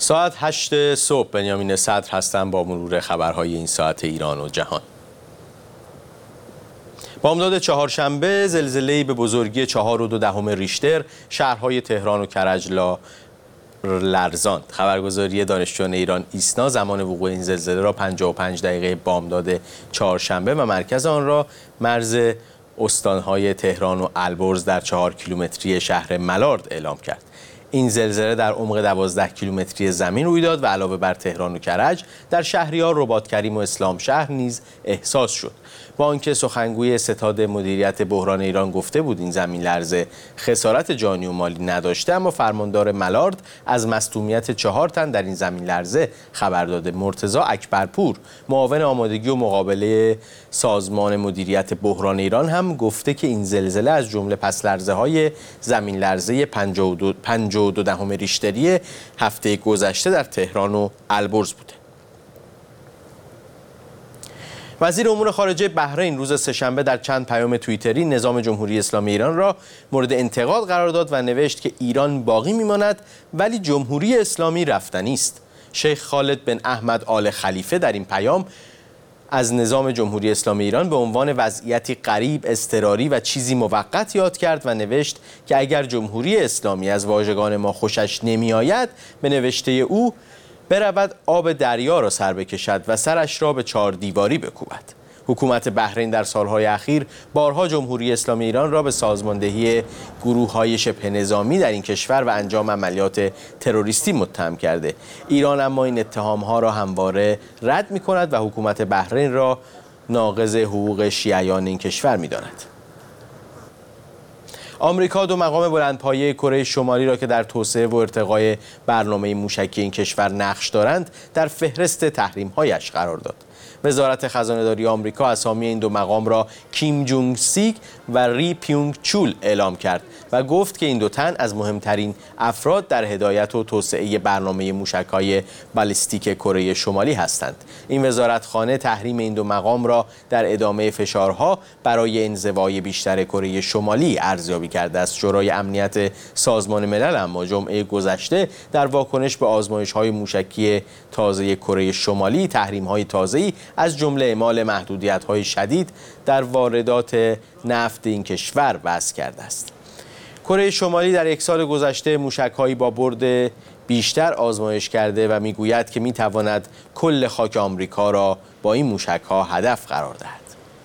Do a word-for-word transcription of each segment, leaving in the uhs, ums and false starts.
ساعت هشت صبح بنیامین صدر هستم با مرور خبرهای این ساعت ایران و جهان. بامداد چهارشنبه زلزله‌ای به بزرگی چهار و دو دهم ریشتر شهرهای تهران و کرج لرزاند. خبرگزاری دانشجویان ایران ایسنا زمان وقوع این زلزله را پنجاه و پنج دقیقه بامداد چهارشنبه و مرکز آن را مرز استانهای تهران و البرز در چهار کیلومتری شهر ملارد اعلام کرد. این زلزله در عمق دوازده کیلومتری زمین روی داد و علاوه بر تهران و کرج در شهریار، رباطکریم و اسلام شهر نیز احساس شد. با آنکه سخنگوی ستاد مدیریت بحران ایران گفته بود این زمین لرزه خسارت جانی و مالی نداشته، اما فرماندار ملارد از مصدومیت چهار تن در این زمین لرزه خبر داده. مرتضی اکبرپور، معاون آمادگی و مقابله سازمان مدیریت بحران ایران، هم گفته که این زلزله از جمله پس لرزه های زمین لرزه پنجاه و دو دهم ریشتری هفته گذشته در تهران و البرز بوده. وزیر امور خارجه بحرین روز سه‌شنبه در چند پیام توییتری نظام جمهوری اسلامی ایران را مورد انتقاد قرار داد و نوشت که ایران باقی میماند ولی جمهوری اسلامی رفتنی است. شیخ خالد بن احمد آل خلیفه در این پیام از نظام جمهوری اسلامی ایران به عنوان وضعیتی غریب، اضطراری و چیزی موقت یاد کرد و نوشت که اگر جمهوری اسلامی از واژگان ما خوشش نمی‌آید، به نوشته او برود آب دریا را سر بکشد و سرش را به چهار دیواری بکوبد. حکومت بحرین در سالهای اخیر بارها جمهوری اسلامی ایران را به سازماندهی گروه‌های شبه نظامی در این کشور و انجام عملیات تروریستی متهم کرده. ایران اما این اتهام‌ها را همواره رد می‌کند و حکومت بحرین را ناقض حقوق شیعیان این کشور می‌داند. آمریکا دو مقام بلندپایه کره شمالی را که در توسعه و ارتقای برنامه موشکی این کشور نقش دارند در فهرست تحریم‌هایش قرار داد. وزارت خزانه‌داری آمریکا اسامی این دو مقام را کیم جونگ سیک و ری پیونگ چول اعلام کرد و گفت که این دو تن از مهمترین افراد در هدایت و توسعه برنامه موشک‌های بالستیک کره شمالی هستند. این وزارتخانه تحریم این دو مقام را در ادامه فشارها برای انزوای بیشتر کره شمالی ارزیابی کرده است. شورای امنیت سازمان ملل اما جمعه گذشته در واکنش به آزمایش‌های موشکی تازه کره شمالی تحریم‌های تازه‌ای از جمله اعمال محدودیت‌های شدید در واردات نفت این کشور وضع کرده است. کره شمالی در یک سال گذشته موشک‌هایی با برد بیشتر آزمایش کرده و می‌گوید که می‌تواند کل خاک آمریکا را با این موشک‌ها هدف قرار دهد.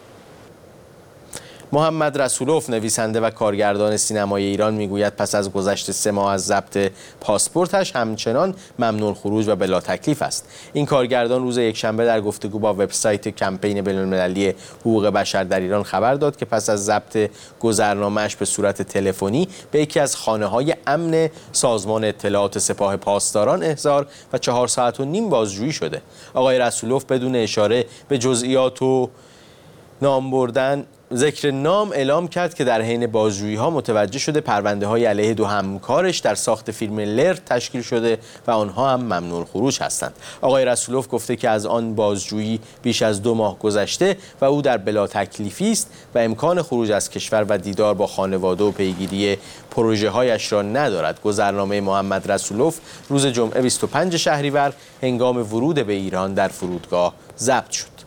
محمد رسولوف، نویسنده و کارگردان سینمای ایران، میگوید پس از گذشت سه ماه از ضبط پاسپورتش همچنان ممنوع خروج و بلا تکلیف است. این کارگردان روز یکشنبه در گفتگو با وبسایت کمپین بین‌المللی حقوق بشر در ایران خبر داد که پس از ضبط گذرنامه‌اش به صورت تلفنی به یکی از خانه‌های امن سازمان اطلاعات سپاه پاسداران احضار و چهار ساعت و نیم بازجویی شده. آقای رسولوف بدون اشاره به جزئیات و نام بردن ذکر نام اعلام کرد که در حین بازجویی‌ها متوجه شده پرونده‌های علیه دو همکارش در ساخت فیلم لرد تشکیل شده و آنها هم ممنوع خروج هستند. آقای رسولوف گفته که از آن بازجویی بیش از دو ماه گذشته و او در بلا تکلیفی است و امکان خروج از کشور و دیدار با خانواده و پیگیری پروژه‌هایش را ندارد. گذرنامه محمد رسولوف روز جمعه بیست و پنجم شهریور هنگام ورود به ایران در فرودگاه ضبط شد.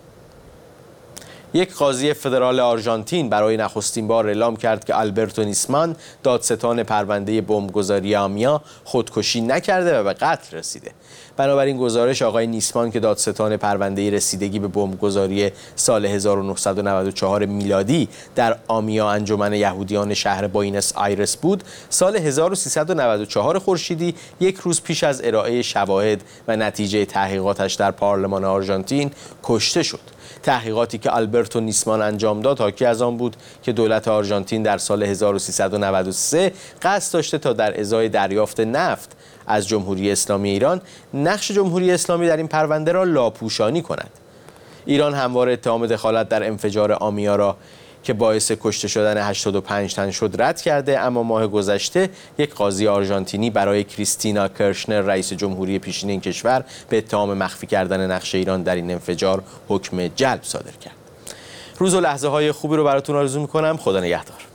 یک قاضی فدرال آرژانتین برای نخستین بار اعلام کرد که آلبرتو نیسمان، دادستان پرونده بمبگذاری آمیا، خودکشی نکرده و به قتل رسیده. بنابراین گزارش آقای نیسمان که دادستان پرونده رسیدگی به بمبگذاری سال هزار و نهصد و نود و چهار میلادی در آمیا انجمن یهودیان شهر بوئنوس آیرس بود، سال هزار و سیصد و نود و چهار خورشیدی یک روز پیش از ارائه شواهد و نتیجه تحقیقاتش در پارلمان آرژانتین کشته شد. تحقیقاتی که آلبرتو نیسمان انجام داد حاکی از آن بود که دولت آرژانتین در سال هزار و سیصد و نود و سه قصد داشته تا در ازای دریافت نفت از جمهوری اسلامی ایران نقش جمهوری اسلامی در این پرونده را لاپوشانی کند. ایران همواره اتهام دخالت در انفجار آمیا را که باعث کشته شدن هشتاد و پنج تن شد رد کرده، اما ماه گذشته یک قاضی آرژانتینی برای کریستینا کرشنر، رئیس جمهوری پیشین این کشور، به اتهام مخفی کردن نقش ایران در این انفجار حکم جلب صادر کرد. روز و لحظه های خوبی رو براتون آرزو می‌کنم. خدا نگهدار.